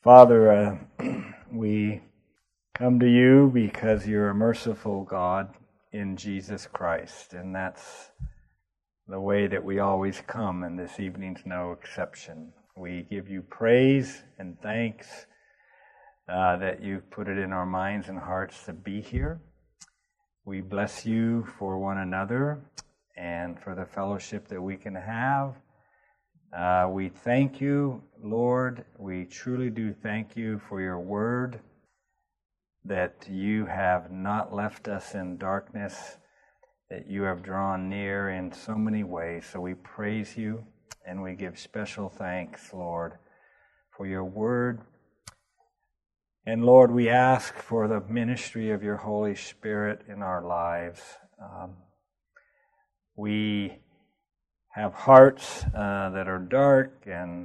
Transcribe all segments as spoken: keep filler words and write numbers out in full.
Father, uh, we come to you because you're a merciful God in Jesus Christ, and that's the way that we always come, and this evening's no exception. We give you praise and thanks uh, that you've put it in our minds and hearts to be here. We bless you for one another and for the fellowship that we can have. Uh, we thank you, Lord. We truly do thank you for your word, that you have not left us in darkness, that you have drawn near in so many ways. So we praise you and we give special thanks, Lord, for your word. And Lord, we ask for the ministry of your Holy Spirit in our lives. Um, we have hearts uh, that are dark and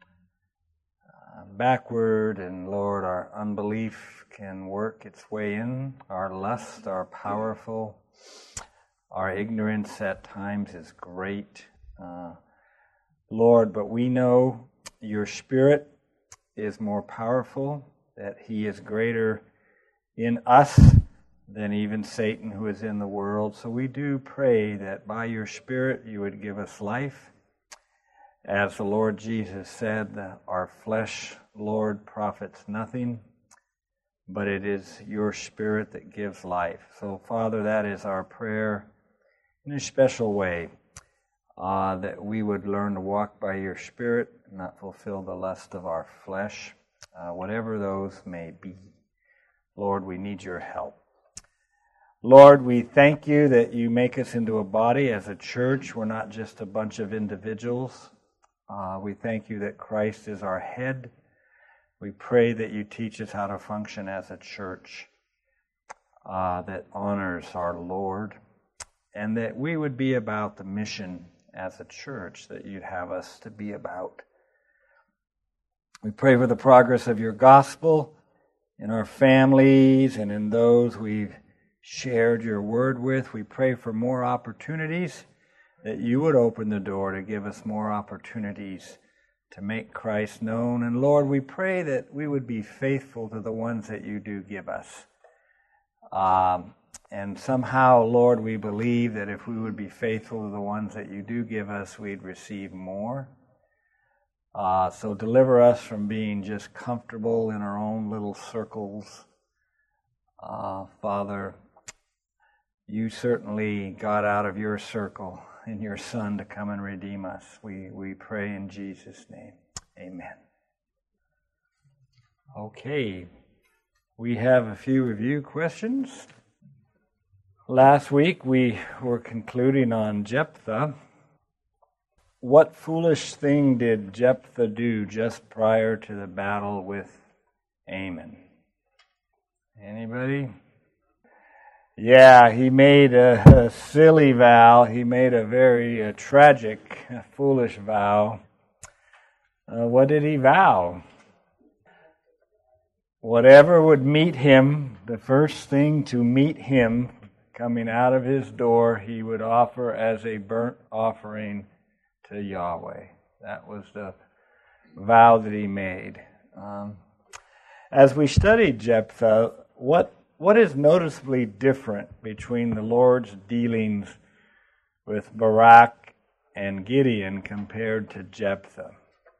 uh, backward, and Lord, our unbelief can work its way in. Our lusts are powerful. Our ignorance at times is great. Uh, Lord, but we know your Spirit is more powerful, that he is greater in us than even Satan who is in the world. So we do pray that by your Spirit you would give us life. As the Lord Jesus said, that our flesh, Lord, profits nothing, but it is your Spirit that gives life. So, Father, that is our prayer in a special way, uh, that we would learn to walk by your Spirit and not fulfill the lust of our flesh, uh, whatever those may be. Lord, we need your help. Lord, we thank you that you make us into a body as a church. We're not just a bunch of individuals. Uh, we thank you that Christ is our head. We pray that you teach us how to function as a church uh, that honors our Lord, and that we would be about the mission as a church that you'd have us to be about. We pray for the progress of your gospel in our families and in those we've shared your word with. We pray for more opportunities, that you would open the door to give us more opportunities to make Christ known. And Lord, we pray that we would be faithful to the ones that you do give us. Um, and somehow, Lord, we believe that if we would be faithful to the ones that you do give us, we'd receive more. Uh, so deliver us from being just comfortable in our own little circles. Uh, Father, you certainly got out of your circle in your Son to come and redeem us. We, we pray in Jesus' name. Amen. Okay, we have a few review questions. Last week we were concluding on Jephthah. What foolish thing did Jephthah do just prior to the battle with Ammon? Anybody? Yeah, he made a, a silly vow. He made a very uh, tragic, uh, foolish vow. Uh, what did he vow? Whatever would meet him, the first thing to meet him coming out of his door, he would offer as a burnt offering to Yahweh. That was the vow that he made. Um, as we studied Jephthah, what What is noticeably different between the Lord's dealings with Barak and Gideon compared to Jephthah?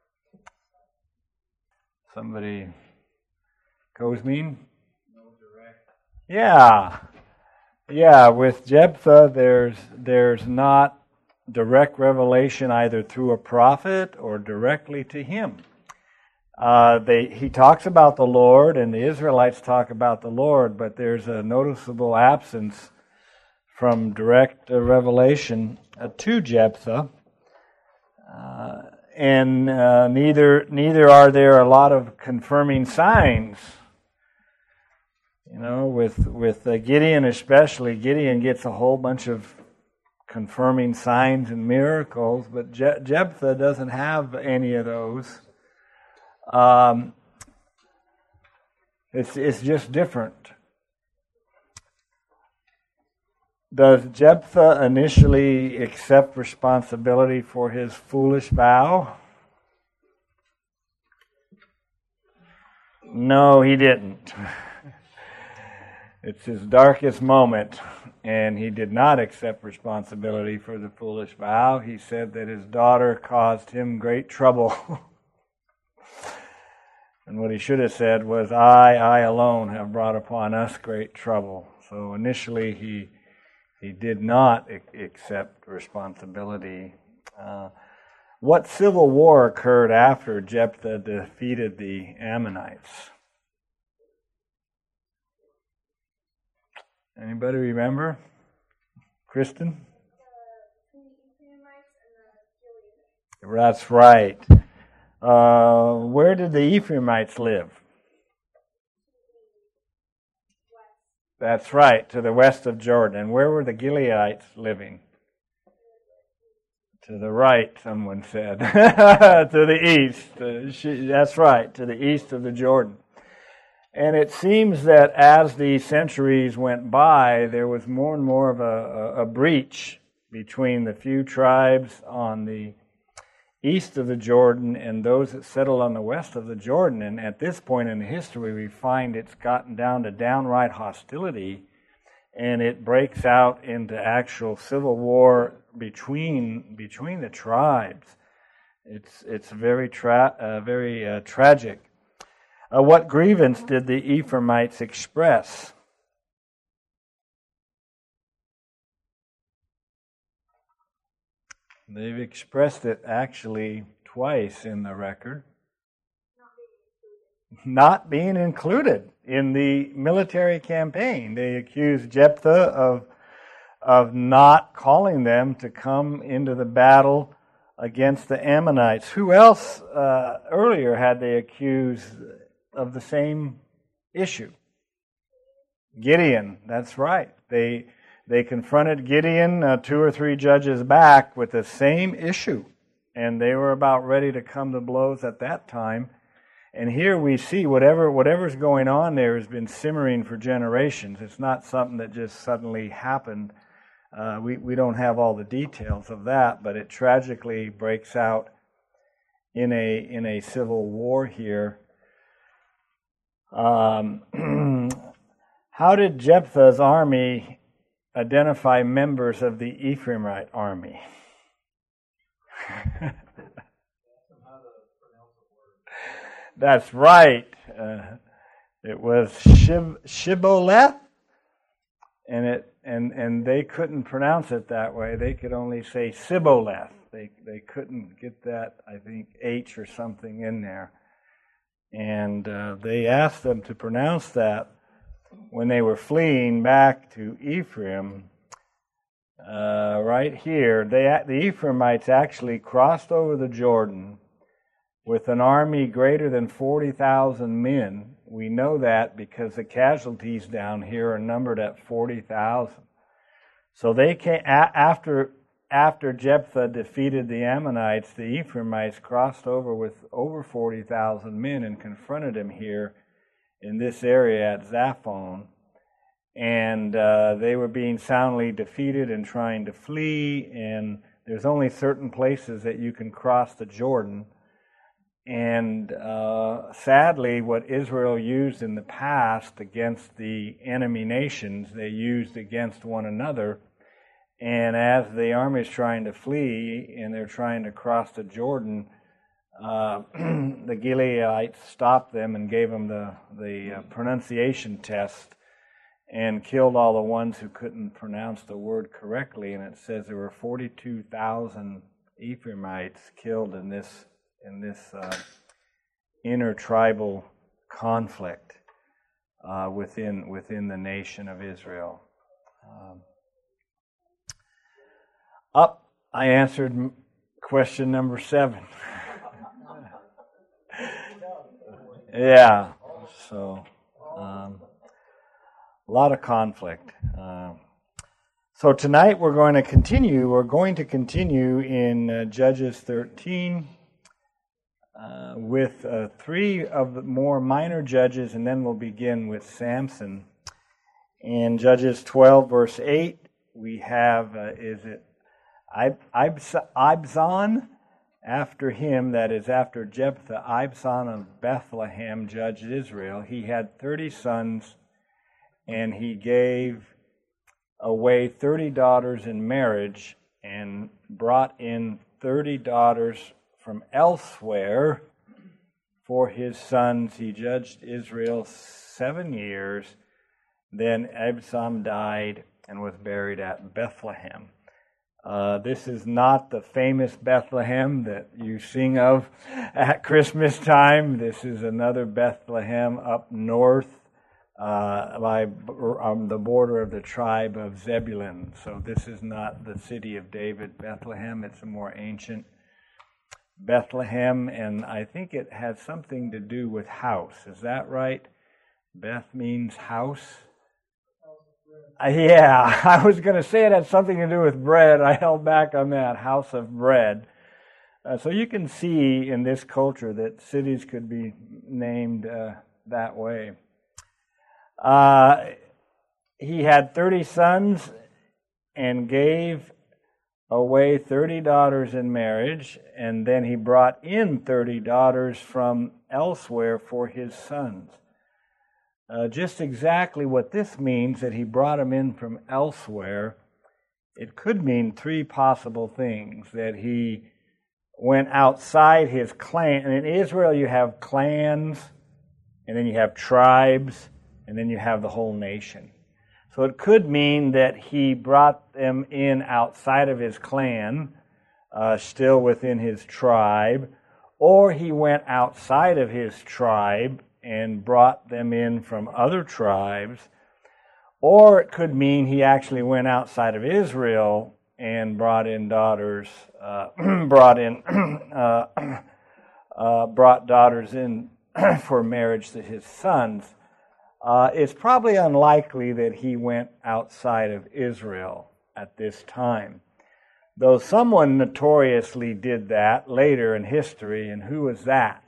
Somebody, Kozmin? No direct. Yeah, yeah. With Jephthah, there's there's not direct revelation either through a prophet or directly to him. Uh, they, he talks about the Lord, and the Israelites talk about the Lord, but there's a noticeable absence from direct uh, revelation uh, to Jephthah, uh, and uh, neither neither are there a lot of confirming signs. You know, with with uh, Gideon especially, Gideon gets a whole bunch of confirming signs and miracles, but Je- Jephthah doesn't have any of those. Um, it's it's just different. Does Jephthah initially accept responsibility for his foolish vow? No, he didn't. It's his darkest moment, and he did not accept responsibility for the foolish vow. He said that his daughter caused him great trouble. And what he should have said was, I, I alone have brought upon us great trouble. So initially he he did not accept responsibility. Uh, what civil war occurred after Jephthah defeated the Ammonites? Anybody remember? Kristen? That's right. Uh, where did the Ephraimites live? That's right, to the west of Jordan. And where were the Gileadites living? To the right, someone said. To the east. Uh, she, that's right, to the east of the Jordan. And it seems that as the centuries went by, there was more and more of a, a, a breach between the few tribes on the east of the Jordan and those that settled on the west of the Jordan. And at this point in history, we find it's gotten down to downright hostility, and it breaks out into actual civil war between between the tribes. It's it's very tra- uh, very uh, tragic. Uh, what grievance did the Ephraimites express? They've expressed it actually twice in the record. Not being included in the military campaign. They accused Jephthah of, of not calling them to come into the battle against the Ammonites. Who else uh, earlier had they accused of the same issue? Gideon, that's right. They they confronted Gideon uh, two or three judges back with the same issue, and they were about ready to come to blows at that time. And here we see whatever whatever's going on there has been simmering for generations. It's not something that just suddenly happened. Uh, we, we don't have all the details of that, but it tragically breaks out in a in a civil war here. Um, how did Jephthah's army identify members of the Ephraimite army? That's right. Uh, it was Shib- Shibboleth, and it and and they couldn't pronounce it that way. They could only say Sibboleth. They they couldn't get that, I think, H or something in there. And uh, they asked them to pronounce that when they were fleeing back to Ephraim. Uh, right here, they the Ephraimites actually crossed over the Jordan with an army greater than forty thousand men. We know that because the casualties down here are numbered at forty thousand. So they came a- after after Jephthah defeated the Ammonites, the Ephraimites crossed over with over forty thousand men and confronted him here in this area at Zaphon. And uh, they were being soundly defeated and trying to flee, and there's only certain places that you can cross the Jordan. And uh, sadly, what Israel used in the past against the enemy nations, they used against one another. And as the army is trying to flee and they're trying to cross the Jordan, uh, the Gileadites stopped them and gave them the, the uh, pronunciation test and killed all the ones who couldn't pronounce the word correctly. And it says there were forty-two thousand Ephraimites killed in this in this uh, intertribal conflict uh, within within the nation of Israel. Um, up, I answered question number seven. Yeah, so um, a lot of conflict. Uh, so tonight we're going to continue. We're going to continue in uh, Judges thirteen. Uh, with uh, three of the more minor judges, and then we'll begin with Samson. In Judges twelve, verse eight, we have, uh, is it Ib- Ibs- Ibzan After him, that is, after Jephthah, Ibzan of Bethlehem judged Israel. He had thirty sons, and he gave away thirty daughters in marriage, and brought in thirty daughters from elsewhere for his sons. He judged Israel seven years. Then Ibzan died and was buried at Bethlehem. Uh, this is not the famous Bethlehem that you sing of at Christmas time. This is another Bethlehem up north uh, by um, the border of the tribe of Zebulun. So this is not the city of David, Bethlehem. It's a more ancient Bethlehem, and I think it has something to do with house. Is that right? Beth means house. Uh, yeah, I was going to say it had something to do with bread. I held back on that, house of bread. Uh, so you can see in this culture that cities could be named uh, that way. Uh, he had thirty sons and gave away thirty daughters in marriage, and then he brought in thirty daughters from elsewhere for his sons. Uh, just exactly what this means, that he brought them in from elsewhere, it could mean three possible things. That he went outside his clan. And in Israel you have clans, and then you have tribes, and then you have the whole nation. So it could mean that he brought them in outside of his clan, uh, still within his tribe, or he went outside of his tribe and brought them in from other tribes, or it could mean he actually went outside of Israel and brought in daughters, uh, brought in, uh, uh, brought daughters in for marriage to his sons. Uh, it's probably unlikely that he went outside of Israel at this time, though someone notoriously did that later in history, and who was that?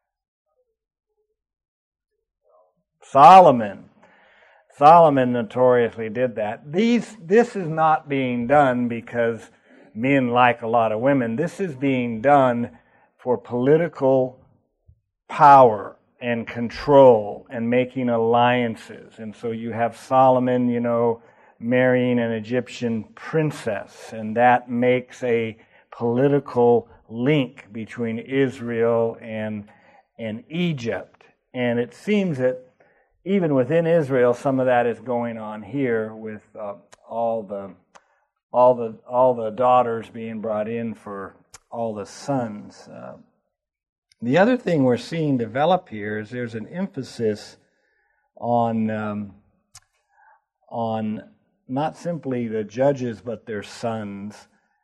Solomon. Solomon notoriously did that. These, this is not being done because men like a lot of women. This is being done for political power and control and making alliances. And so you have Solomon, you know, marrying an Egyptian princess, and that makes a political link between Israel and, and Egypt. And it seems that even within Israel, some of that is going on here with uh, all the all the all the daughters being brought in for all the sons. Uh, the other thing we're seeing develop here is there's an emphasis on um, on not simply the judges but their sons,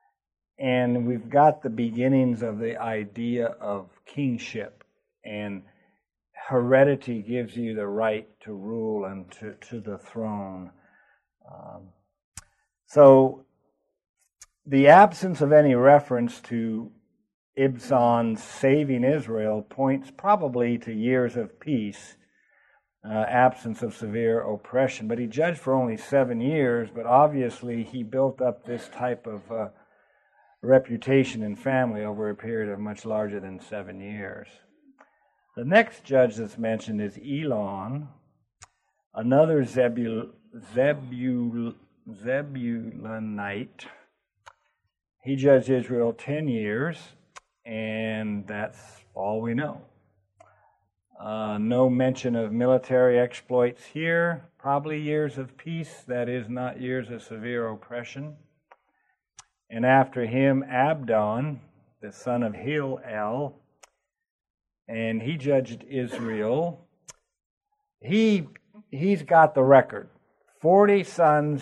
and we've got the beginnings of the idea of kingship, and heredity gives you the right to rule and to, to the throne. Um, so the absence of any reference to Ibzan's saving Israel points probably to years of peace, uh, absence of severe oppression. But he judged for only seven years, but obviously he built up this type of uh, reputation and family over a period of much larger than seven years. The next judge that's mentioned is Elon, another Zebul, Zebul, Zebulunite. He judged Israel ten years, and that's all we know. Uh, no mention of military exploits here, probably years of peace, that is, not years of severe oppression. And after him, Abdon, the son of Hillel, and he judged Israel. He, he's got the record. forty sons,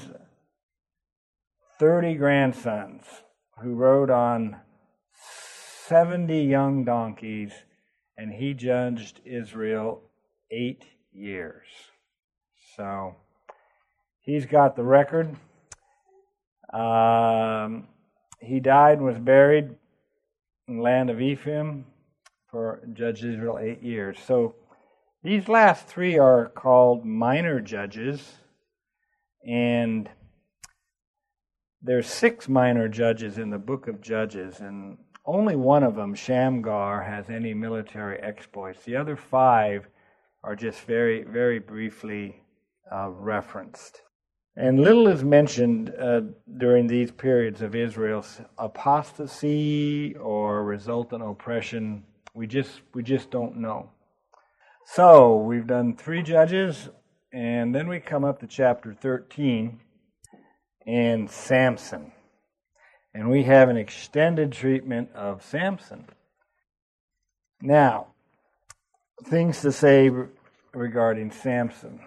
thirty grandsons, who rode on seventy young donkeys, and he judged Israel eight years. So, he's got the record. Um, he died and was buried in the land of Ephraim, for judge Israel eight years. So these last three are called minor judges, and there's six minor judges in the book of Judges, and only one of them, Shamgar, has any military exploits. The other five are just very, very briefly uh, referenced. And little is mentioned uh, during these periods of Israel's apostasy or resultant oppression. We just we just don't know. So we've done three judges, and then we come up to chapter thirteen and Samson. And we have an extended treatment of Samson. Now, things to say regarding Samson.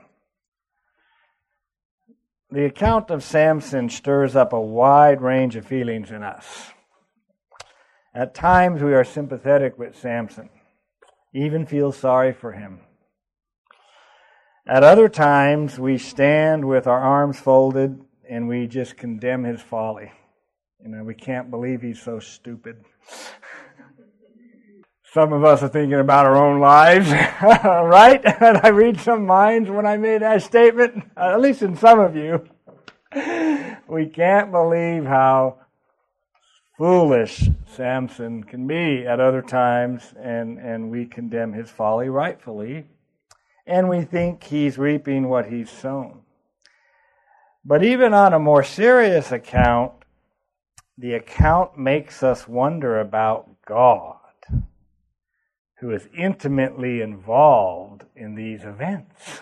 The account of Samson stirs up a wide range of feelings in us. At times we are sympathetic with Samson, even feel sorry for him. At other times we stand with our arms folded and we just condemn his folly. You know, we can't believe he's so stupid. Some of us are thinking about our own lives, right? And I read some minds when I made that statement, at least in some of you. We can't believe how foolish Samson can be at other times, and, and we condemn his folly rightfully, and we think he's reaping what he's sown. But even on a more serious account, the account makes us wonder about God, who is intimately involved in these events.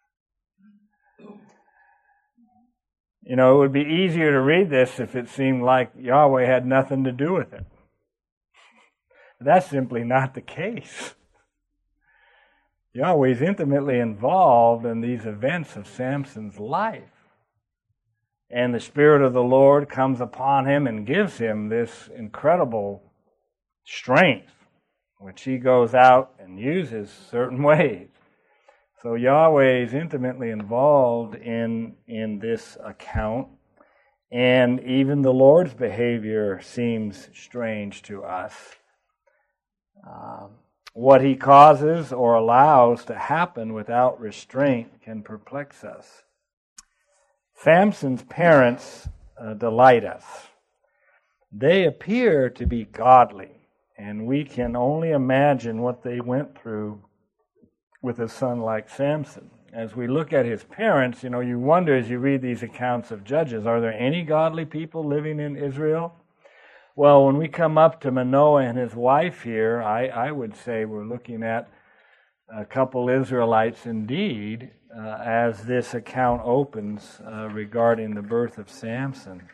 You know, it would be easier to read this if it seemed like Yahweh had nothing to do with it. But that's simply not the case. Yahweh is intimately involved in these events of Samson's life. And the Spirit of the Lord comes upon him and gives him this incredible strength, which he goes out and uses certain ways. So Yahweh is intimately involved in, in this account, and even the Lord's behavior seems strange to us. Um, what he causes or allows to happen without restraint can perplex us. Samson's parents uh, delight us. They appear to be godly, and we can only imagine what they went through with a son like Samson. As we look at his parents, you know, you wonder as you read these accounts of Judges, are there any godly people living in Israel? Well, when we come up to Manoah and his wife here, I, I would say we're looking at a couple Israelites indeed, uh, as this account opens uh, regarding the birth of Samson.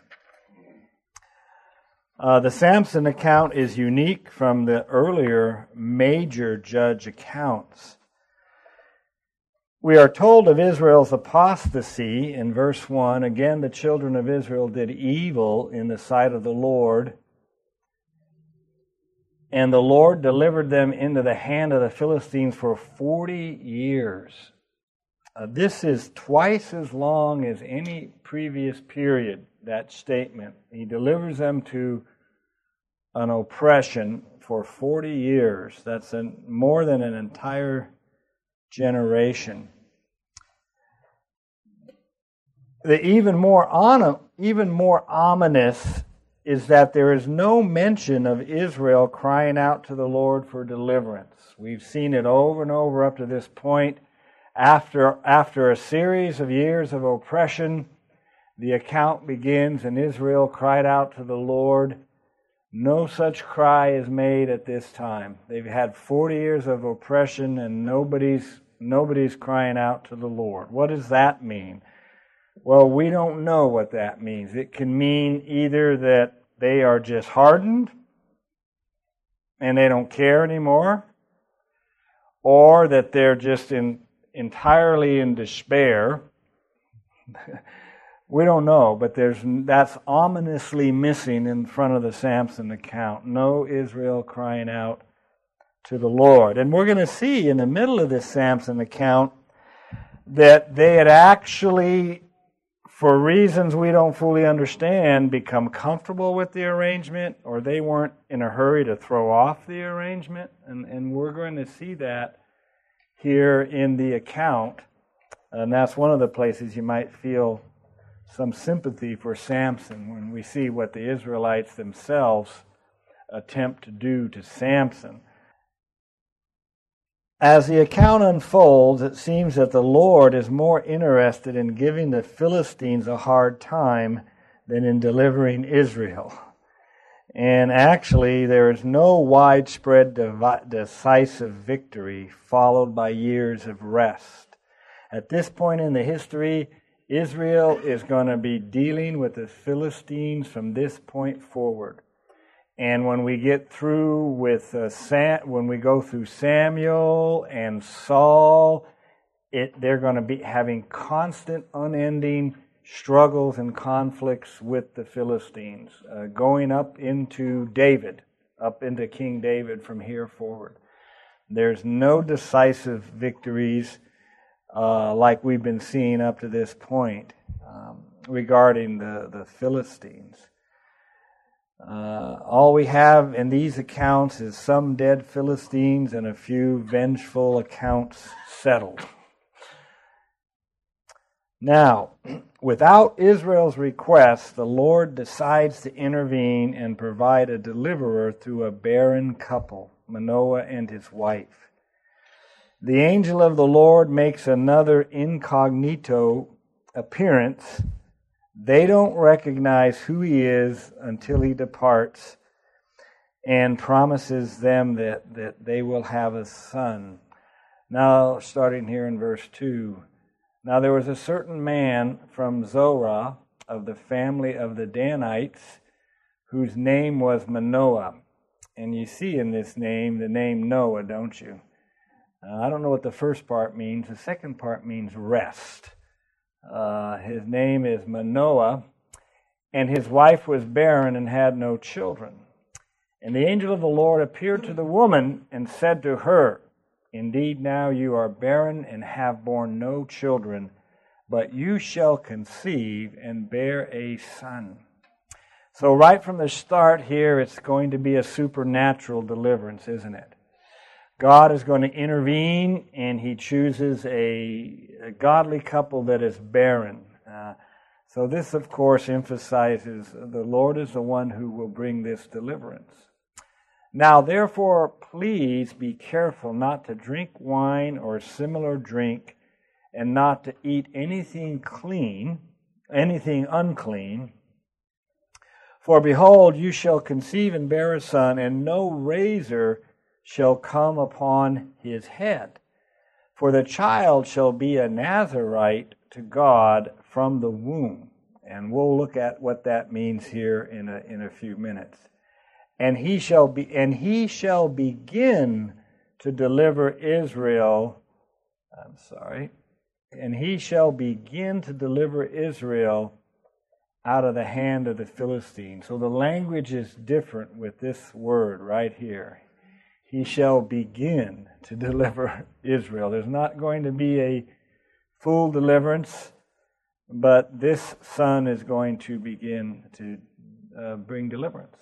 Uh, the Samson account is unique from the earlier major judge accounts. We are told of Israel's apostasy in verse one. Again, the children of Israel did evil in the sight of the Lord, and the Lord delivered them into the hand of the Philistines for forty years. Uh, this is twice as long as any previous period, that statement. He delivers them to an oppression for forty years. That's an, more than an entire generation. The even more on, even more ominous is that there is no mention of Israel crying out to the Lord for deliverance. We've seen it over and over up to this point. After, after a series of years of oppression, the account begins, and Israel cried out to the Lord. No such cry is made at this time. They've had forty years of oppression, and nobody's nobody's crying out to the Lord. What does that mean? Well, we don't know what that means. It can mean either that they are just hardened and they don't care anymore, or that they're just in, entirely in despair. We don't know, but there's that's ominously missing in front of the Samson account. No Israel crying out to the Lord. And we're going to see in the middle of this Samson account that they had actually, for reasons we don't fully understand, become comfortable with the arrangement, or they weren't in a hurry to throw off the arrangement. And, and we're going to see that here in the account. And that's one of the places you might feel some sympathy for Samson when we see what the Israelites themselves attempt to do to Samson. As the account unfolds, it seems that the Lord is more interested in giving the Philistines a hard time than in delivering Israel. And actually, there is no widespread decisive victory followed by years of rest. At this point in the history, Israel is going to be dealing with the Philistines from this point forward. And when we get through with uh, Sam, when we go through Samuel and Saul, it, they're going to be having constant, unending struggles and conflicts with the Philistines, uh, going up into David, up into King David from here forward. There's no decisive victories uh, like we've been seeing up to this point um, regarding the, the Philistines. Uh, all we have in these accounts is some dead Philistines and a few vengeful accounts settled. Now, without Israel's request, the Lord decides to intervene and provide a deliverer through a barren couple, Manoah and his wife. The angel of the Lord makes another incognito appearance. They don't recognize who he is until he departs and promises them that, that they will have a son. Now, starting here in verse two. Now there was a certain man from Zorah of the family of the Danites whose name was Manoah. And you see in this name the name Noah, don't you? Uh, I don't know what the first part means. The second part means rest. Uh, his name is Manoah, and his wife was barren and had no children. And the angel of the Lord appeared to the woman and said to her, "Indeed, now you are barren and have borne no children, but you shall conceive and bear a son." So right from the start here, it's going to be a supernatural deliverance, isn't it? God is going to intervene, and he chooses a, a godly couple that is barren. Uh, so this, of course, emphasizes the Lord is the one who will bring this deliverance. Now, therefore, please be careful not to drink wine or similar drink, and not to eat anything clean, anything unclean. For behold, you shall conceive and bear a son, and no razor shall come upon his head. For the child shall be a Nazirite to God from the womb. And we'll look at what that means here in a, in a few minutes. And he shall be, and he shall begin to deliver Israel. I'm sorry. And he shall begin to deliver Israel out of the hand of the Philistines. So the language is different with this word right here. He shall begin to deliver Israel. There's not going to be a full deliverance, but this son is going to begin to uh, bring deliverance.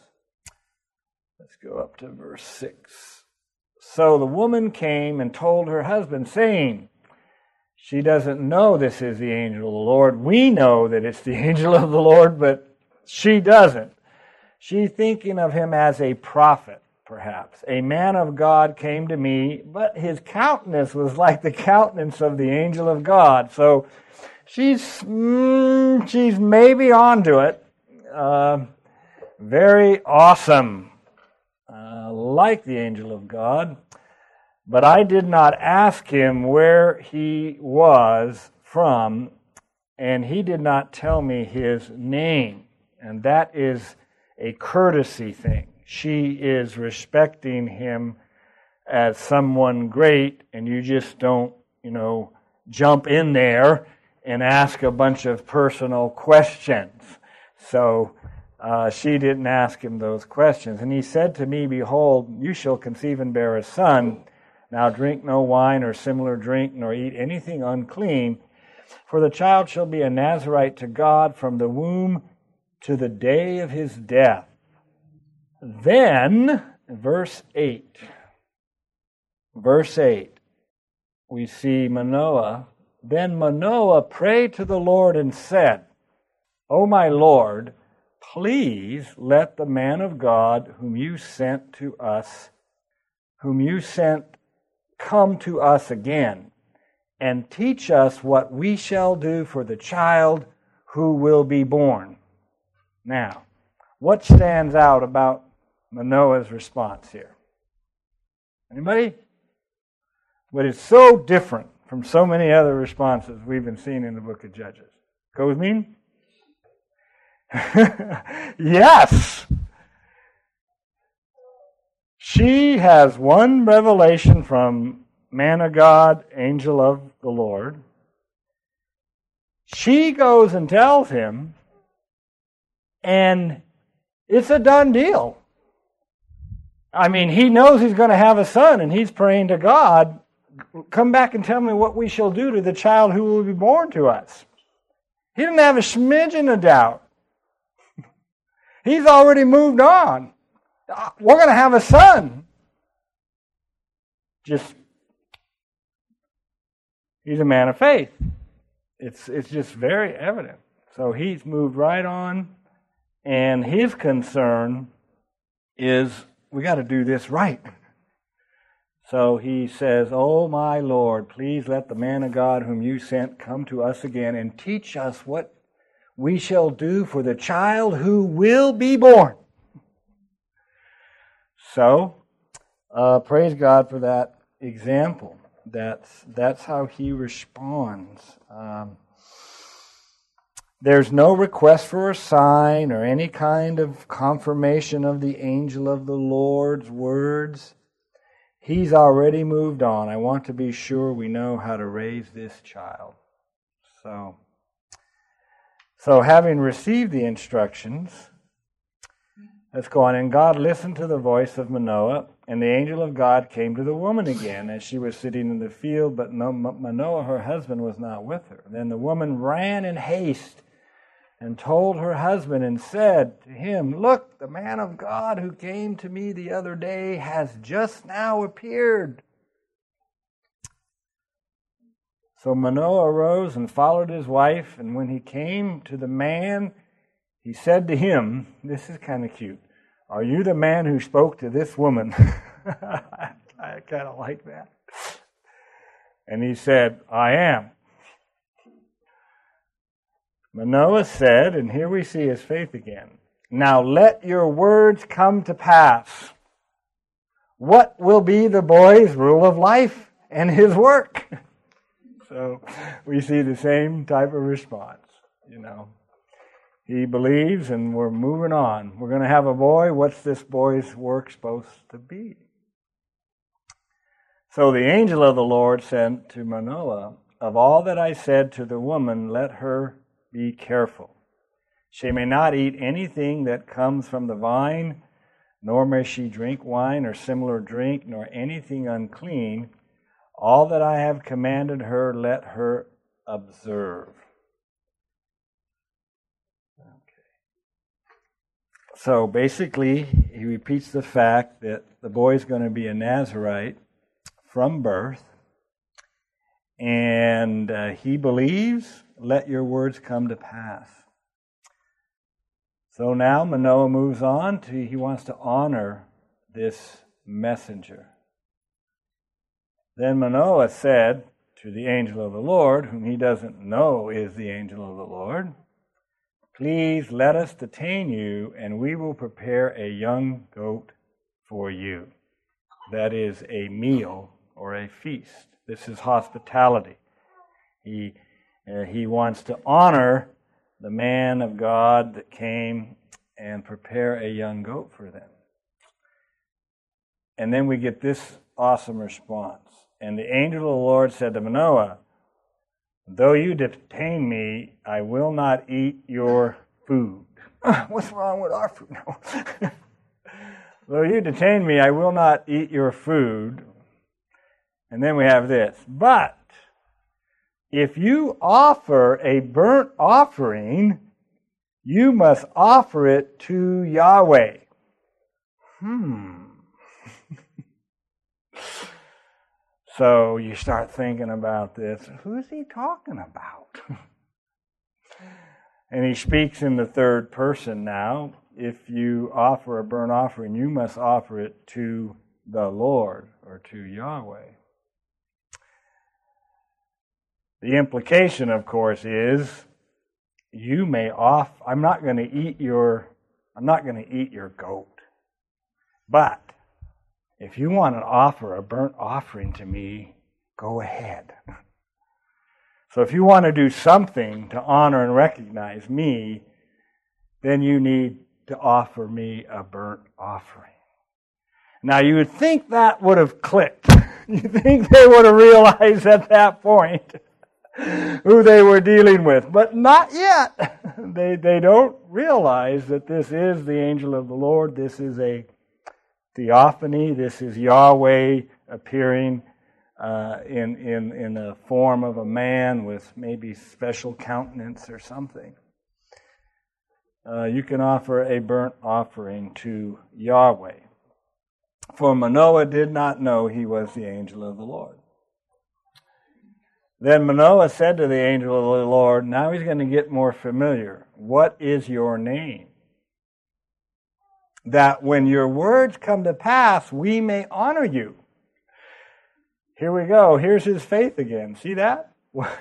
Let's go up to verse six. So the woman came and told her husband, saying, she doesn't know this is the angel of the Lord. We know that it's the angel of the Lord, but she doesn't. She's thinking of him as a prophet, perhaps. A man of God came to me, but his countenance was like the countenance of the angel of God. So she's mm, she's maybe onto it. Uh, very awesome. Uh, like the angel of God. But I did not ask him where he was from, and he did not tell me his name. And that is a courtesy thing. She is respecting him as someone great, and you just don't, you know, jump in there and ask a bunch of personal questions. So uh, she didn't ask him those questions. And he said to me, behold, you shall conceive and bear a son. Now drink no wine or similar drink, nor eat anything unclean, for the child shall be a Nazirite to God from the womb to the day of his death. Then, verse eight, verse eight, we see Manoah. Then Manoah prayed to the Lord and said, O my Lord, please let the man of God whom you sent to us, whom you sent come to us again, and teach us what we shall do for the child who will be born. Now, what stands out about Manoah's response here? Anybody? But it's so different from so many other responses we've been seeing in the book of Judges. Go with me? Yes! She has one revelation from man of God, angel of the Lord. She goes and tells him, and it's a done deal. I mean, he knows he's going to have a son, and he's praying to God, come back and tell me what we shall do to the child who will be born to us. He didn't have a smidgen of doubt. He's already moved on. We're going to have a son. Just, he's a man of faith. It's, it's just very evident. So he's moved right on, and his concern is, we got to do this right. So he says, "Oh my Lord, please let the man of God whom you sent come to us again and teach us what we shall do for the child who will be born." So, uh, praise God for that example. That's that's how he responds. Um, there's no request for a sign or any kind of confirmation of the angel of the Lord's words. He's already moved on. I want to be sure we know how to raise this child. So, so having received the instructions, let's go on. And God listened to the voice of Manoah, and the angel of God came to the woman again as she was sitting in the field, but Manoah, her husband, was not with her. Then the woman ran in haste and told her husband and said to him, "Look, the man of God who came to me the other day has just now appeared." So Manoah arose and followed his wife, and when he came to the man, he said to him, this is kind of cute, "Are you the man who spoke to this woman?" I kind of like that. And he said, "I am." Manoah said, and here we see his faith again, "Now let your words come to pass. What will be the boy's rule of life and his work?" So we see the same type of response, you know. He believes, and we're moving on. We're going to have a boy. What's this boy's work supposed to be? So the angel of the Lord said to Manoah, "Of all that I said to the woman, let her be careful. She may not eat anything that comes from the vine, nor may she drink wine or similar drink, nor anything unclean. All that I have commanded her, let her observe." Okay. So basically, he repeats the fact that the boy is going to be a Nazirite from birth, and uh, he believes, let your words come to pass. So now Manoah moves on to, he wants to honor this messenger. Then Manoah said to the angel of the Lord, whom he doesn't know is the angel of the Lord, "Please let us detain you, and we will prepare a young goat for you." That is a meal or a feast. This is hospitality. He uh, he wants to honor the man of God that came and prepare a young goat for them. And then we get this awesome response. "And the angel of the Lord said to Manoah, though you detain me, I will not eat your food." What's wrong with our food now? "Though you detain me, I will not eat your food." And then we have this. "But if you offer a burnt offering, you must offer it to Yahweh." Hmm. So you start thinking about this. Who's he talking about? And he speaks in the third person now. If you offer a burnt offering, you must offer it to the Lord or to Yahweh. The implication, of course, is you may off. I'm not going to eat your. I'm not going to eat your goat. But if you want to offer a burnt offering to me, go ahead. So if you want to do something to honor and recognize me, then you need to offer me a burnt offering. Now you would think that would have clicked. You think they would have realized at that point who they were dealing with, but not yet. They they don't realize that this is the angel of the Lord. This is a theophany. This is Yahweh appearing uh, in in in the form of a man with maybe special countenance or something. Uh, you can offer a burnt offering to Yahweh. For Manoah did not know he was the angel of the Lord. Then Manoah said to the angel of the Lord, now he's going to get more familiar. What is your name? That when your words come to pass, we may honor you. Here we go. Here's his faith again. See that?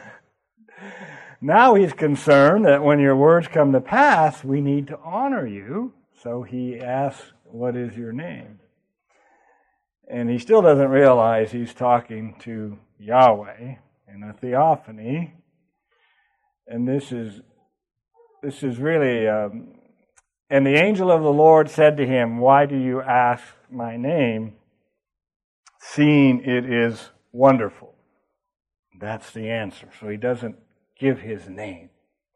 Now he's concerned that when your words come to pass, we need to honor you. So he asks, what is your name? And he still doesn't realize he's talking to Yahweh in a theophany. And this is this is really... Um, and the angel of the Lord said to him, why do you ask my name, seeing it is wonderful? That's the answer. So he doesn't give his name.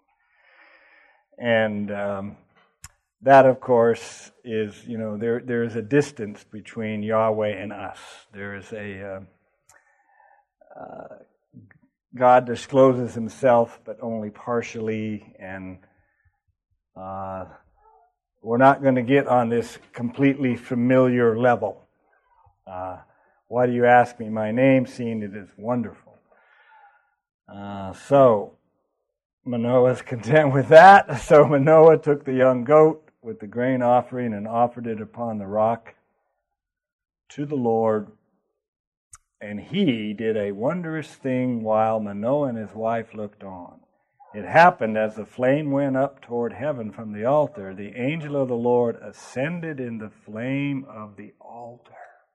And um, that, of course, is, you know, there there is a distance between Yahweh and us. There is a... Uh, uh, God discloses himself, but only partially, and uh, we're not going to get on this completely familiar level. Uh, why do you ask me my name, seeing it is wonderful? Uh, so, Manoah is content with that. So Manoah took the young goat with the grain offering and offered it upon the rock to the Lord. And he did a wondrous thing while Manoah and his wife looked on. It happened as the flame went up toward heaven from the altar, the angel of the Lord ascended in the flame of the altar.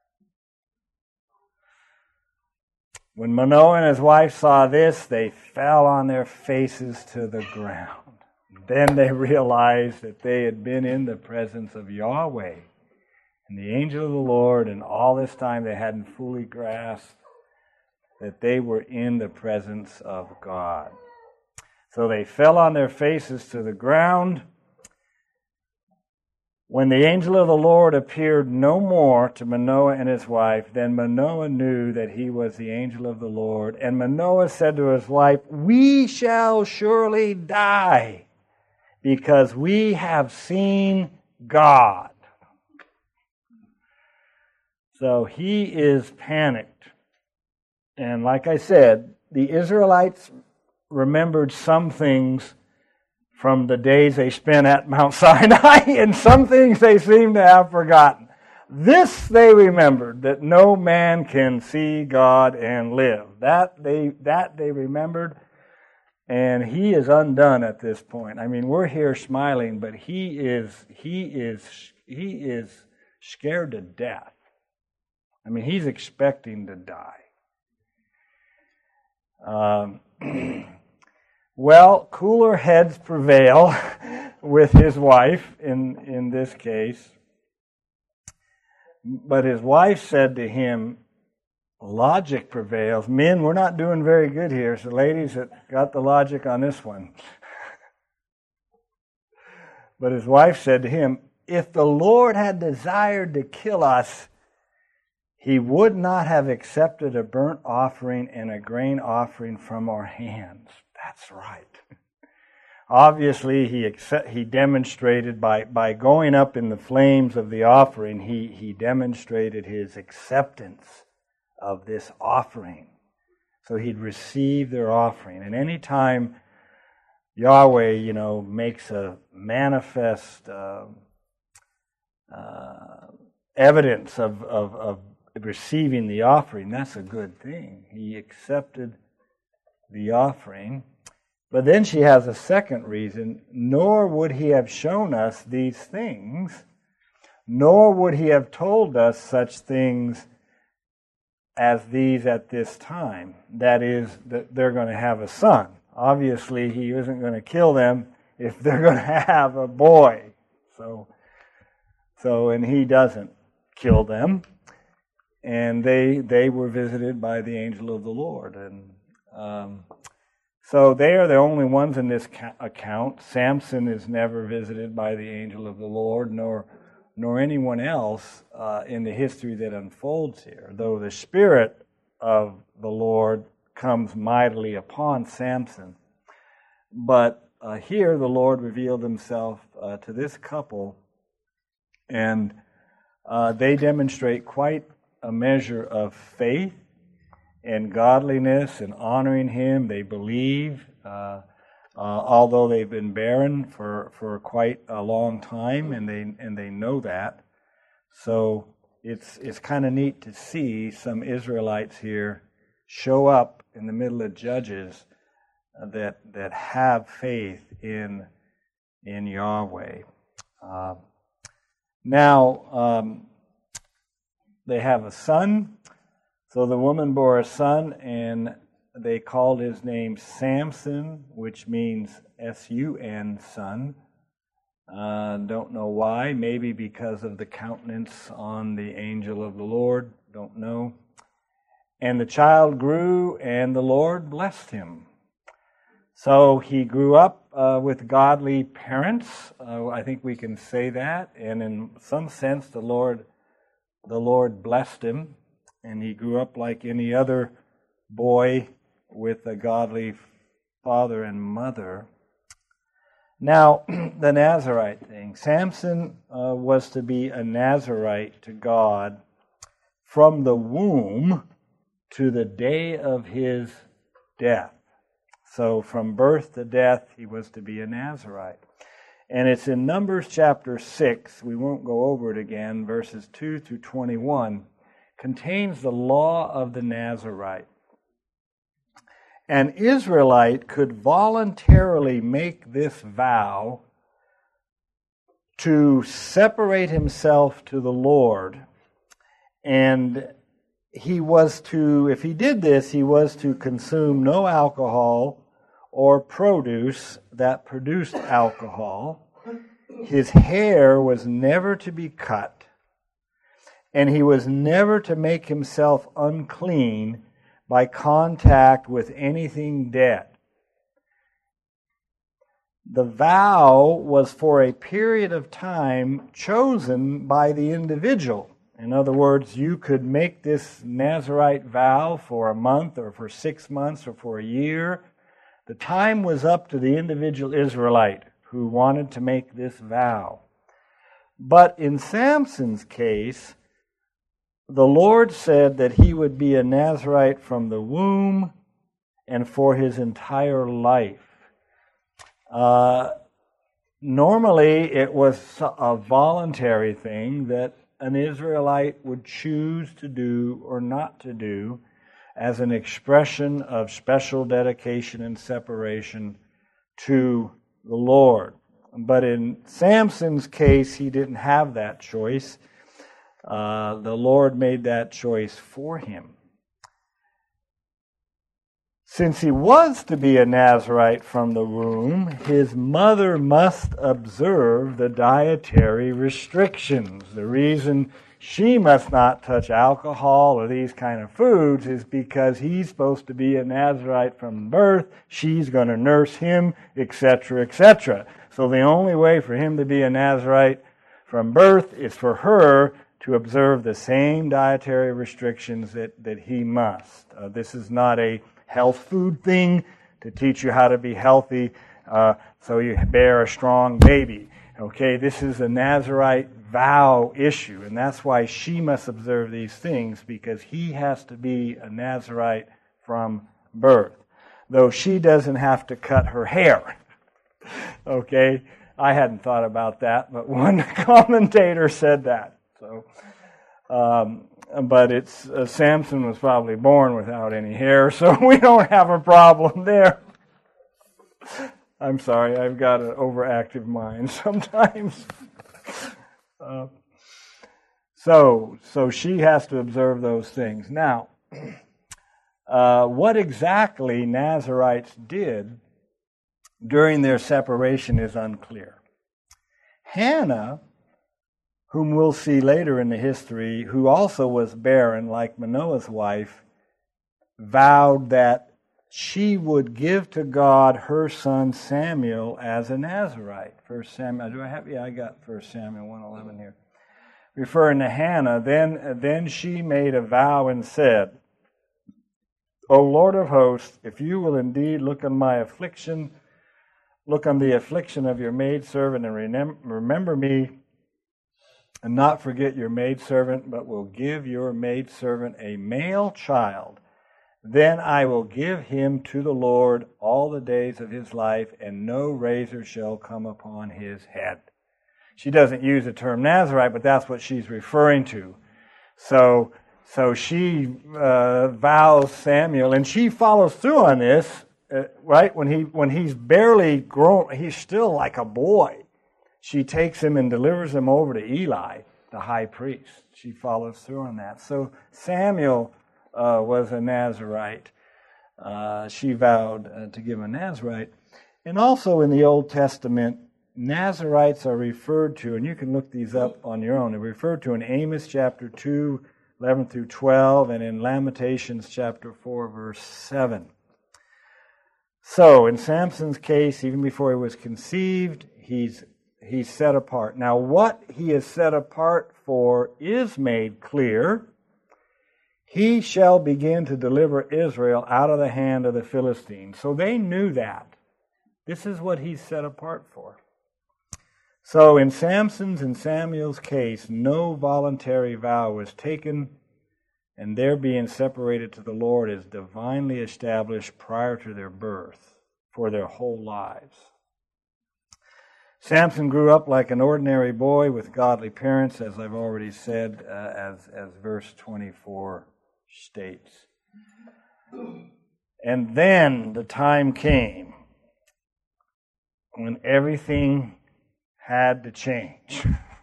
When Manoah and his wife saw this, they fell on their faces to the ground. Then they realized that they had been in the presence of Yahweh and the angel of the Lord, and all this time they hadn't fully grasped that they were in the presence of God. So they fell on their faces to the ground. When the angel of the Lord appeared no more to Manoah and his wife, then Manoah knew that he was the angel of the Lord. And Manoah said to his wife, we shall surely die, because we have seen God. So he is panicked. And like I said, the Israelites remembered some things from the days they spent at Mount Sinai, and some things they seem to have forgotten. This they remembered, that no man can see God and live. That they that they remembered, and he is undone at this point. I mean, we're here smiling, but he is he is he is scared to death. I mean, he's expecting to die. Um, well, cooler heads prevail with his wife in, in this case. But his wife said to him, logic prevails. Men, we're not doing very good here. So ladies that got the logic on this one. But his wife said to him, if the Lord had desired to kill us, he would not have accepted a burnt offering and a grain offering from our hands. That's right. Obviously, he accept, he demonstrated by, by going up in the flames of the offering, he, he demonstrated his acceptance of this offering. So he'd receive their offering. And any time Yahweh, you know, makes a manifest uh, uh, evidence of, of, of receiving the offering, that's a good thing. He accepted the offering. But then she has a second reason, nor would he have shown us these things, nor would he have told us such things as these at this time. That is, that they're going to have a son. Obviously, he isn't going to kill them if they're going to have a boy. So, so and he doesn't kill them. And they they were visited by the angel of the Lord. And um, so they are the only ones in this ca- account. Samson is never visited by the angel of the Lord, nor nor anyone else uh, in the history that unfolds here, though the Spirit of the Lord comes mightily upon Samson. But uh, here the Lord revealed himself uh, to this couple, and uh, they demonstrate quite a measure of faith and godliness and honoring him. They believe, uh, uh, although they've been barren for, for quite a long time, and they and they know that. So it's it's kind of neat to see some Israelites here show up in the middle of Judges uh, that that have faith in in Yahweh. Uh, now um, they have a son. So the woman bore a son, and they called his name Samson, which means S U N, son. Uh, don't know why. Maybe because of the countenance on the angel of the Lord. Don't know. And the child grew, and the Lord blessed him. So he grew up uh, with godly parents. Uh, I think we can say that. And in some sense, the Lord, the Lord blessed him. And he grew up like any other boy with a godly father and mother. Now, the Nazirite thing. Samson uh, was to be a Nazirite to God from the womb to the day of his death. So from birth to death, he was to be a Nazirite. And it's in Numbers chapter six, we won't go over it again, verses two through twenty-one, contains the law of the Nazirite. An Israelite could voluntarily make this vow to separate himself to the Lord. And he was to, if he did this, he was to consume no alcohol or produce that produced alcohol. His hair was never to be cut. And he was never to make himself unclean by contact with anything dead. The vow was for a period of time chosen by the individual. In other words, you could make this Nazirite vow for a month or for six months or for a year. The time was up to the individual Israelite who wanted to make this vow. But in Samson's case, the Lord said that he would be a Nazirite from the womb and for his entire life. Uh, normally, it was a voluntary thing that an Israelite would choose to do or not to do as an expression of special dedication and separation to the Lord. But in Samson's case, he didn't have that choice. Uh, the Lord made that choice for him. Since he was to be a Nazirite from the womb, his mother must observe the dietary restrictions. The reason she must not touch alcohol or these kind of foods is because he's supposed to be a Nazirite from birth. She's going to nurse him, et cetera, et cetera. So the only way for him to be a Nazirite from birth is for her to observe the same dietary restrictions that, that he must. Uh, this is not a health food thing to teach you how to be healthy uh, so you bear a strong baby. Okay, this is a Nazirite vow issue, and that's why she must observe these things, because he has to be a Nazirite from birth, though she doesn't have to cut her hair. Okay, I hadn't thought about that, but one commentator said that. So, um, but it's uh, Samson was probably born without any hair, so we don't have a problem there. I'm sorry, I've got an overactive mind sometimes. Uh, so, so she has to observe those things. Now, uh, what exactly Nazarites did during their separation is unclear. Hannah, whom we'll see later in the history, who also was barren like Manoah's wife, vowed that she would give to God her son Samuel as a Nazarite. First Samuel, do I have? Yeah, I got First Samuel one eleven here. Referring to Hannah, then, then she made a vow and said, O Lord of hosts, if you will indeed look on my affliction, look on the affliction of your maidservant and remem- remember me, and not forget your maidservant, but will give your maidservant a male child, then I will give him to the Lord all the days of his life, and no razor shall come upon his head. She doesn't use the term Nazarite, but that's what she's referring to. So, so she uh, vows Samuel, and she follows through on this, uh, right? When he when he's barely grown, he's still like a boy. She takes him and delivers him over to Eli, the high priest. She follows through on that. So Samuel uh, was a Nazarite. Uh, she vowed uh, to give a Nazarite. And also in the Old Testament, Nazarites are referred to, and you can look these up on your own, they're referred to in Amos chapter two, eleven through twelve, and in Lamentations chapter four, verse seven. So, in Samson's case, even before he was conceived, he's he's set apart. Now, what he is set apart for is made clear. He shall begin to deliver Israel out of the hand of the Philistines. So they knew that. This is what he's set apart for. So in Samson's and Samuel's case, no voluntary vow was taken, and their being separated to the Lord is divinely established prior to their birth for their whole lives. Samson grew up like an ordinary boy with godly parents, as I've already said, uh, as, as verse twenty-four states. And then the time came when everything had to change.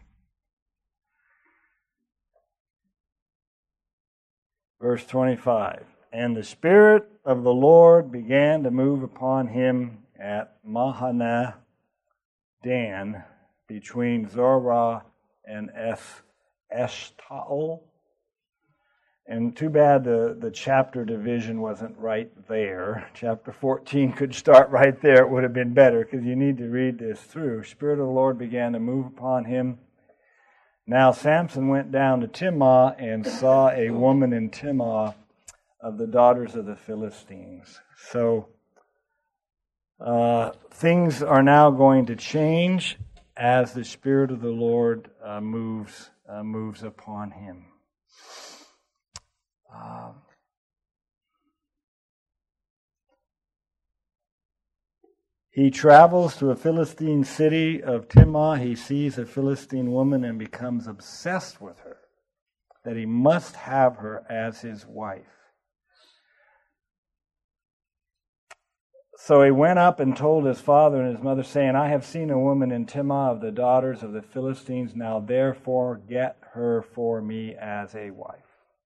Verse twenty-five, and the Spirit of the Lord began to move upon him at Mahaneh Dan, between Zorah and Es- Eshtaol. And too bad the, the chapter division wasn't right there. Chapter fourteen could start right there. It would have been better, because you need to read this through. Spirit of the Lord began to move upon him. Now Samson went down to Timnah and saw a woman in Timnah of the daughters of the Philistines. So uh, things are now going to change as the Spirit of the Lord uh, moves uh, moves upon him. Um, he travels to a Philistine city of Timnah. He sees a Philistine woman and becomes obsessed with her, that he must have her as his wife. So he went up and told his father and his mother, saying, I have seen a woman in Timnah of the daughters of the Philistines. Now therefore get her for me as a wife.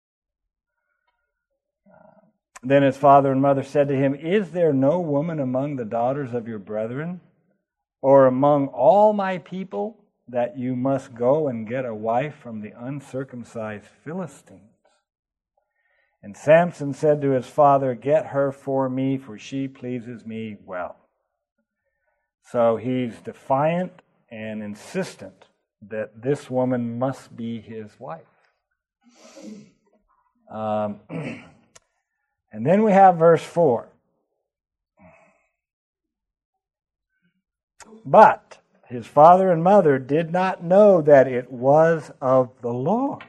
Then his father and mother said to him, Is there no woman among the daughters of your brethren, or among all my people, that you must go and get a wife from the uncircumcised Philistines? And Samson said to his father, Get her for me, for she pleases me well. So he's defiant and insistent that this woman must be his wife. Um... And then we have verse four. But his father and mother did not know that it was of the Lord,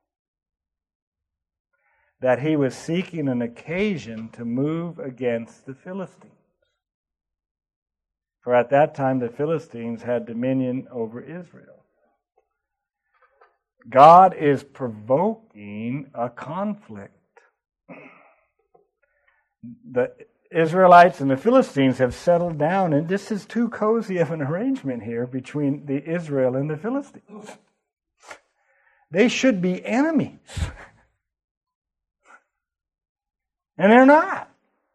that he was seeking an occasion to move against the Philistines. For at that time the Philistines had dominion over Israel. God is provoking a conflict. The Israelites and the Philistines have settled down, and this is too cozy of an arrangement here between the Israel and the Philistines. They should be enemies. And they're not.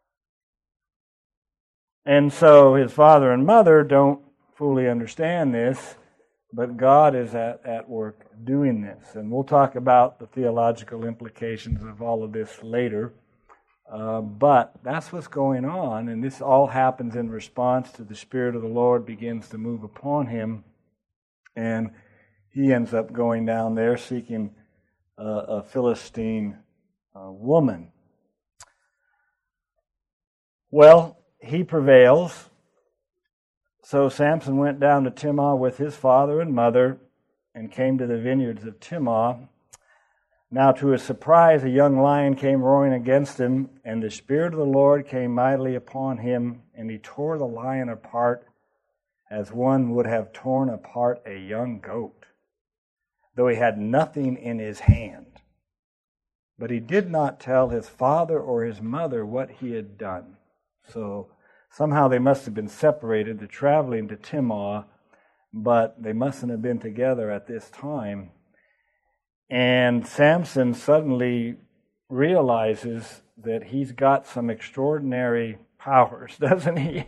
And so his father and mother don't fully understand this, but God is at, at work doing this. And we'll talk about the theological implications of all of this later. Uh, but that's what's going on, and this all happens in response to the Spirit of the Lord begins to move upon him, and he ends up going down there seeking uh, a Philistine uh, woman. Well, he prevails. So Samson went down to Timnah with his father and mother and came to the vineyards of Timnah. Now to his surprise, a young lion came roaring against him, and the Spirit of the Lord came mightily upon him, and he tore the lion apart as one would have torn apart a young goat, though he had nothing in his hand. But he did not tell his father or his mother what he had done. So somehow they must have been separated. They're traveling to Timnah, but they mustn't have been together at this time. And Samson suddenly realizes that he's got some extraordinary powers, doesn't he?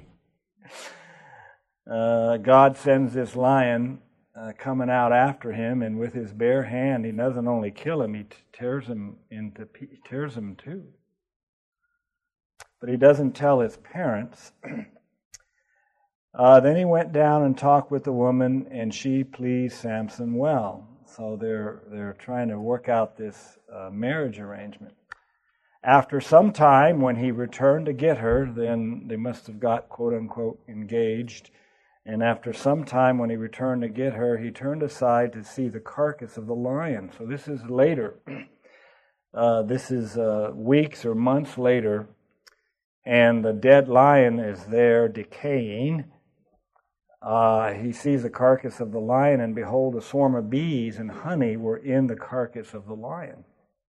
Uh, God sends this lion uh, coming out after him, and with his bare hand, he doesn't only kill him, he t- tears him into pe- tears him too. But he doesn't tell his parents. uh, then he went down and talked with the woman, and she pleased Samson well. So they're they're trying to work out this uh, marriage arrangement. After some time, when he returned to get her, then they must have got quote unquote engaged. And after some time, when he returned to get her, he turned aside to see the carcass of the lion. So this is later. Uh, this is uh, weeks or months later, and the dead lion is there decaying. Uh, he sees the carcass of the lion, and behold, a swarm of bees and honey were in the carcass of the lion.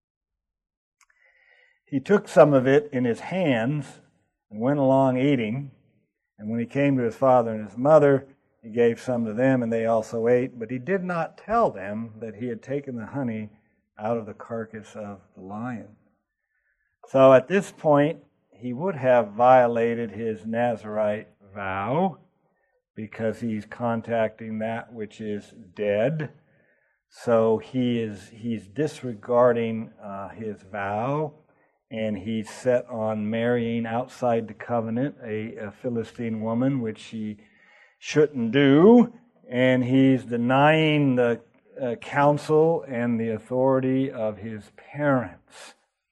He took some of it in his hands and went along eating. And when he came to his father and his mother, he gave some to them, and they also ate. But he did not tell them that he had taken the honey out of the carcass of the lion. So at this point, he would have violated his Nazirite vow, because he's contacting that which is dead. So he is he's disregarding uh, his vow, and he's set on marrying outside the covenant a, a Philistine woman, which he shouldn't do, and he's denying the uh, counsel and the authority of his parents.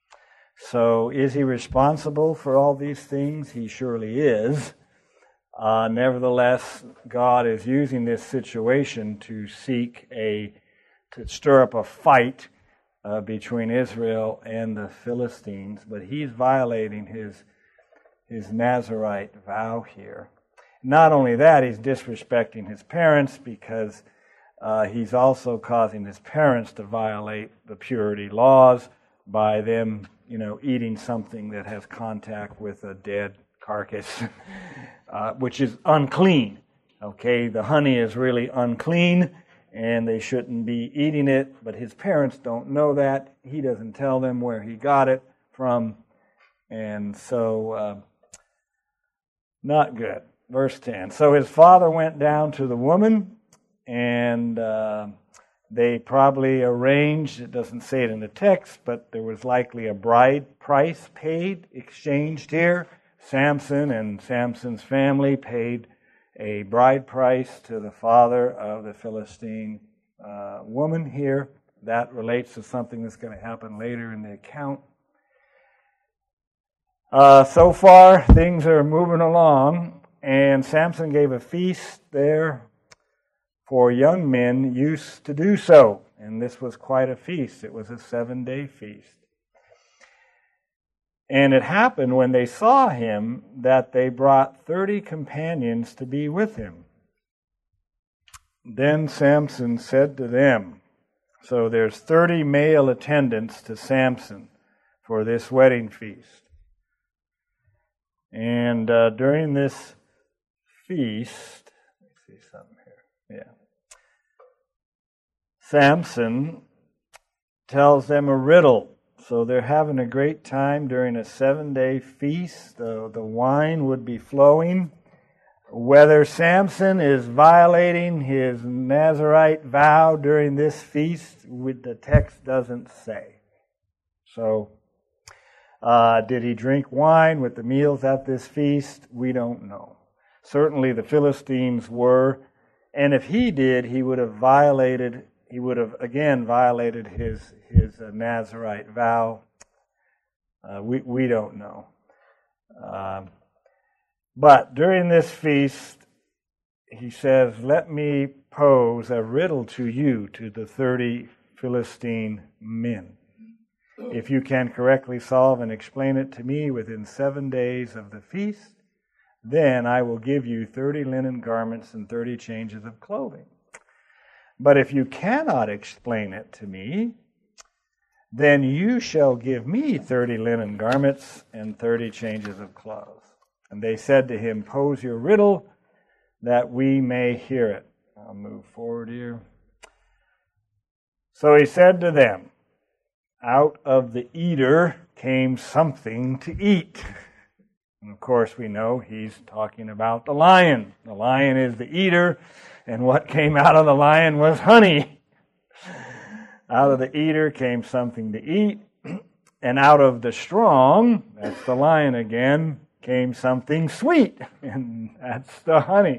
So is he responsible for all these things? He surely is. Uh, nevertheless, God is using this situation to seek a, to stir up a fight uh, between Israel and the Philistines, but he's violating his, his Nazirite vow here. Not only that, he's disrespecting his parents, because uh, he's also causing his parents to violate the purity laws by them, you know, eating something that has contact with a dead carcass, uh, which is unclean. Okay, the honey is really unclean, and they shouldn't be eating it, but his parents don't know that. He doesn't tell them where he got it from, and so uh, not good. Verse ten. So his father went down to the woman, and uh, they probably arranged, it doesn't say it in the text, but there was likely a bride price paid, exchanged here. Samson and Samson's family paid a bride price to the father of the Philistine uh, woman here. That relates to something that's going to happen later in the account. Uh, so far, things are moving along, and Samson gave a feast there for young men used to do so. And this was quite a feast. It was a seven-day feast. And it happened when they saw him that they brought thirty companions to be with him. Then Samson said to them, so there's thirty male attendants to Samson for this wedding feast. And uh, during this feast, let's see something here. Yeah. Samson tells them a riddle. So they're having a great time during a seven-day feast. The, the wine would be flowing. Whether Samson is violating his Nazirite vow during this feast, with the text doesn't say. So, uh, did he drink wine with the meals at this feast? We don't know. Certainly the Philistines were, and if he did, he would have violated, he would have again violated his his uh, Nazirite vow. Uh, we we don't know. Um, But during this feast, he says, let me pose a riddle to you, to the thirty Philistine men. If you can correctly solve and explain it to me within seven days of the feast, then I will give you thirty linen garments and thirty changes of clothing. But if you cannot explain it to me, then you shall give me thirty linen garments and thirty changes of clothes. And they said to him, pose your riddle that we may hear it. I'll move forward here. So he said to them, out of the eater came something to eat. And of course we know he's talking about the lion. The lion is the eater, and what came out of the lion was honey. Out of the eater came something to eat, and out of the strong, that's the lion again, came something sweet, and that's the honey.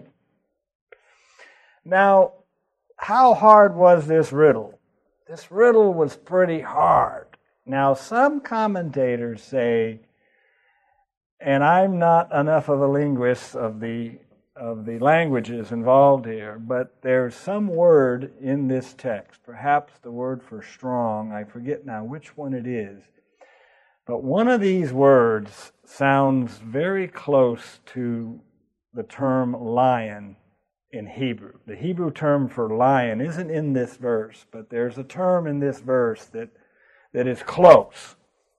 Now, how hard was this riddle? This riddle was pretty hard. Now, some commentators say, and I'm not enough of a linguist of the of the languages involved here, but there's some word in this text, perhaps the word for strong, I forget now which one it is, but one of these words sounds very close to the term lion in Hebrew. The Hebrew term for lion isn't in this verse, but there's a term in this verse that, that is close.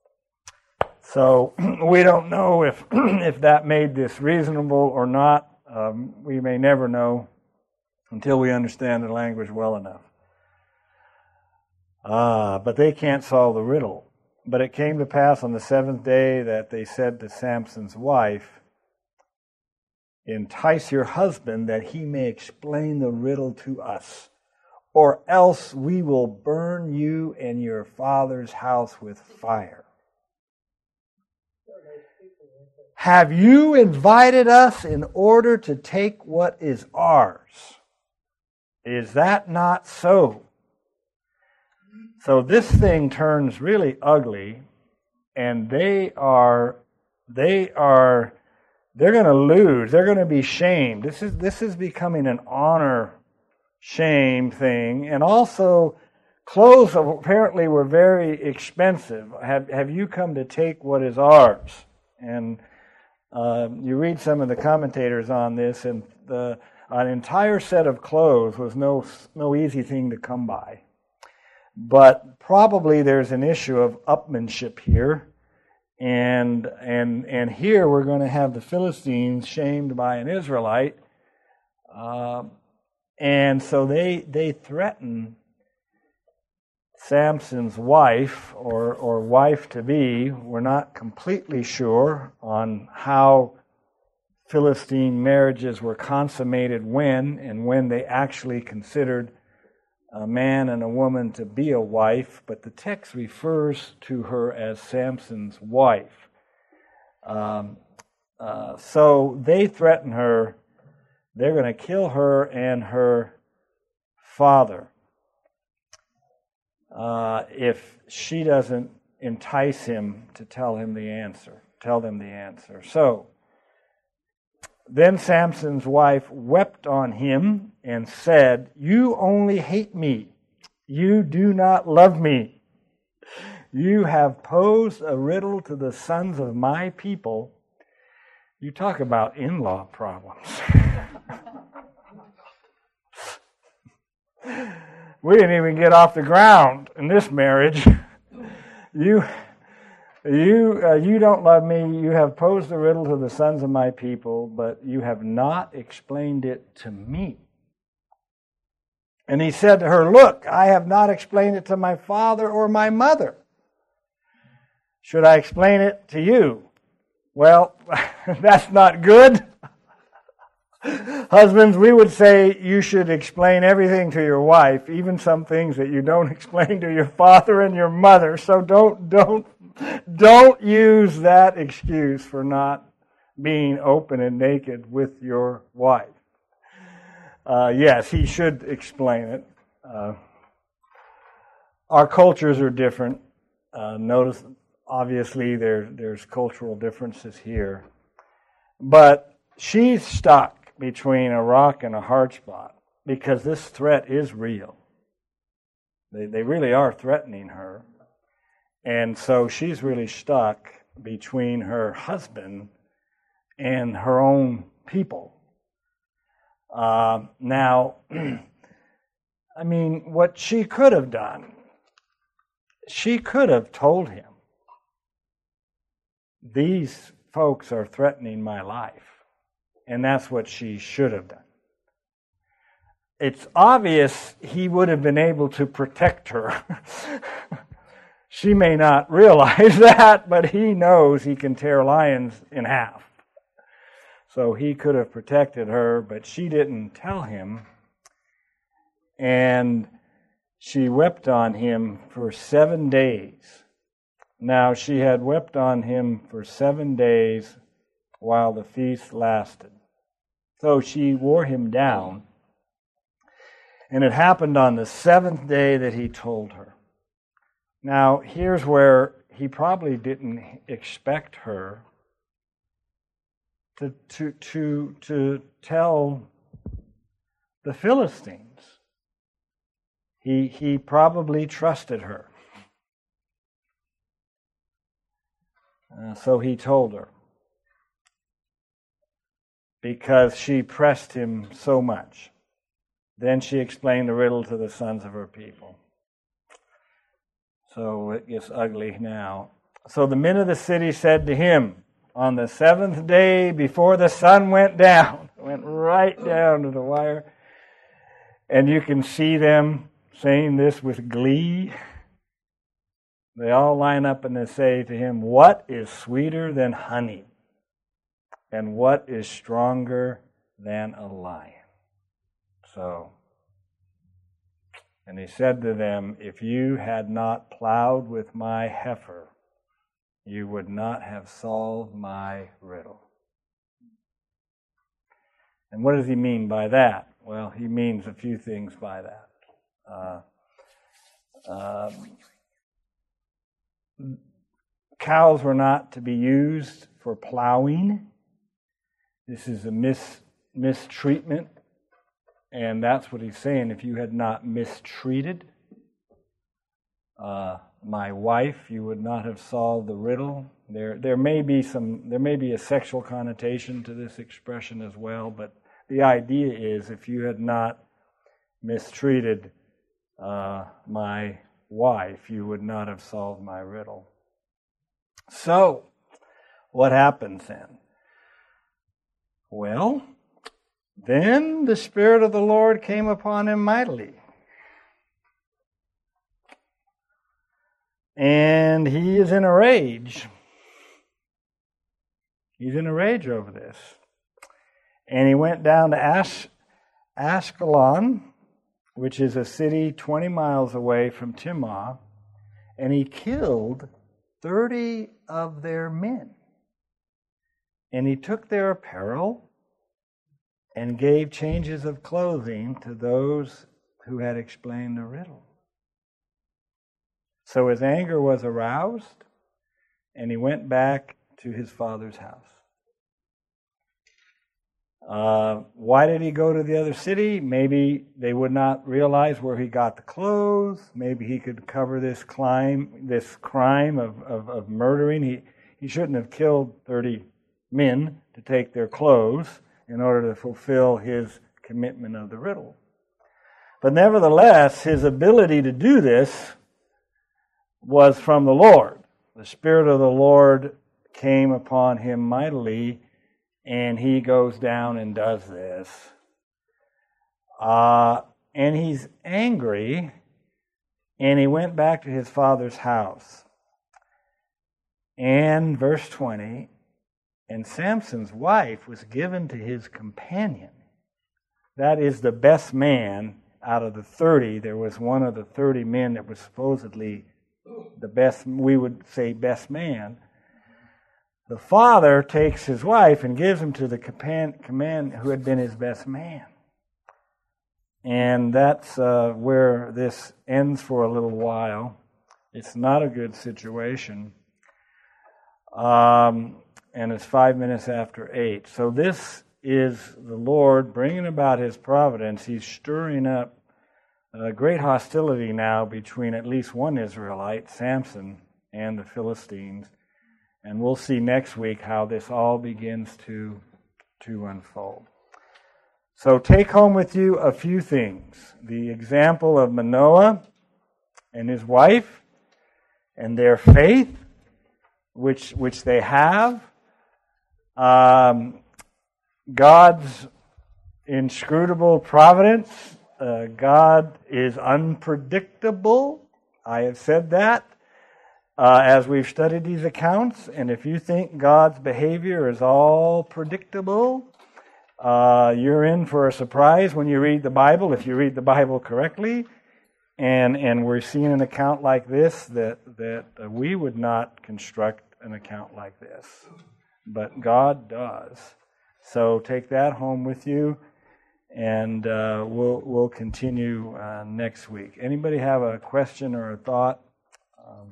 So we don't know if, if that made this reasonable or not. Um, we may never know until we understand the language well enough. Uh, but they can't solve the riddle. But it came to pass on the seventh day that they said to Samson's wife, entice your husband that he may explain the riddle to us, or else we will burn you and your father's house with fire. Have you invited us in order to take what is ours? Is that not so? So this thing turns really ugly, and they are, they are, they're going to lose. They're going to be shamed. This is this is becoming an honor shame thing, and also clothes apparently were very expensive. Have have you come to take what is ours? And uh, you read some of the commentators on this, and the an entire set of clothes was no no easy thing to come by. But probably there's an issue of upmanship here. And and and here we're going to have the Philistines shamed by an Israelite. Uh, and so they they threaten Samson's wife or, or wife-to-be. We're not completely sure on how Philistine marriages were consummated when and when they actually considered a man and a woman to be a wife, but the text refers to her as Samson's wife. Um, uh, so they threaten her. They're going to kill her and her father uh, if she doesn't entice him to tell him the answer, tell them the answer. So then Samson's wife wept on him and said, you only hate me. You do not love me. You have posed a riddle to the sons of my people. You talk about in-law problems. We didn't even get off the ground in this marriage. You, you, uh, you don't love me. You have posed a riddle to the sons of my people, but you have not explained it to me. And he said to her, look, I have not explained it to my father or my mother. Should I explain it to you? Well, that's not good. Husbands, we would say you should explain everything to your wife, even some things that you don't explain to your father and your mother. So don't don't don't use that excuse for not being open and naked with your wife. Uh, yes, he should explain it. Uh, our cultures are different. Uh, notice, obviously, there there's cultural differences here, but she's stuck between a rock and a hard spot because this threat is real. They they really are threatening her. And so she's really stuck between her husband and her own people. Uh, now, I mean, what she could have done, she could have told him, these folks are threatening my life. And that's what she should have done. It's obvious he would have been able to protect her. She may not realize that, but he knows he can tear lions in half. So he could have protected her, but she didn't tell him. And she wept on him for seven days. Now, she had wept on him for seven days while the feast lasted. So she wore him down. And it happened on the seventh day that he told her. Now, here's where he probably didn't expect her to, to, to, to tell the Philistines. He, he probably trusted her. Uh, so he told her. Because she pressed him so much. Then she explained the riddle to the sons of her people. So it gets ugly now. So the men of the city said to him, on the seventh day before the sun went down, went right down to the wire, and you can see them saying this with glee. They all line up and they say to him, what is sweeter than honey? And what is stronger than a lion? So, and he said to them, if you had not plowed with my heifer, you would not have solved my riddle. And what does he mean by that? Well, he means a few things by that. Uh, uh, cows were not to be used for plowing. This is a mis, mistreatment, and that's what he's saying. If you had not mistreated uh, my wife, you would not have solved the riddle. There, there may be some, there may be a sexual connotation to this expression as well, but the idea is, if you had not mistreated uh, my wife, you would not have solved my riddle. So, what happens then? Well, then the Spirit of the Lord came upon him mightily. And he is in a rage. He's in a rage over this. And he went down to Ash, Ashkelon, which is a city twenty miles away from Timnah, and he killed thirty of their men. And he took their apparel and gave changes of clothing to those who had explained the riddle. So his anger was aroused, and he went back to his father's house. Uh, why did he go to the other city? Maybe they would not realize where he got the clothes. Maybe he could cover this crime, this crime of, of, of murdering. He, he shouldn't have killed thirty men to take their clothes in order to fulfill his commitment of the riddle. But nevertheless, his ability to do this was from the Lord. The Spirit of the Lord came upon him mightily, and he goes down and does this. Uh, and he's angry, and he went back to his father's house. And verse twenty, and Samson's wife was given to his companion. That is the best man out of the thirty. There was one of the thirty men that was supposedly the best, we would say best man. The father takes his wife and gives him to the command who had been his best man. And that's uh, where this ends for a little while. It's not a good situation. Um, and it's five minutes after eight. So this is the Lord bringing about his providence. He's stirring up a great hostility now between at least one Israelite, Samson, and the Philistines. And we'll see next week how this all begins to, to unfold. So take home with you a few things. The example of Manoah and his wife and their faith, which, which they have. Um, God's inscrutable providence. Uh, God is unpredictable. I have said that. Uh, as we've studied these accounts, and if you think God's behavior is all predictable, uh, you're in for a surprise when you read the Bible, if you read the Bible correctly. And and we're seeing an account like this that, that uh, we would not construct an account like this. But God does. So take that home with you, and uh, we'll, we'll continue uh, next week. Anybody have a question or a thought? Um,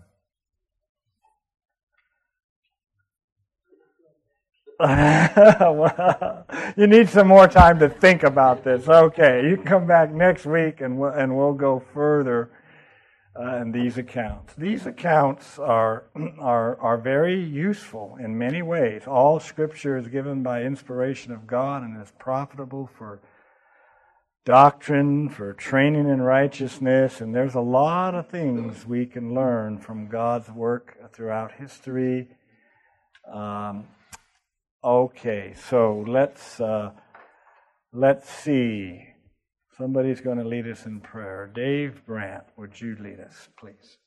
Well, you need some more time to think about this. Okay, you can come back next week and we'll, and we'll go further uh, in these accounts. These accounts are, are, are very useful in many ways. All Scripture is given by inspiration of God and is profitable for doctrine, for training in righteousness, and there's a lot of things we can learn from God's work throughout history. Um, Okay, so let's uh, let's see. Somebody's going to lead us in prayer. Dave Brandt, would you lead us, please?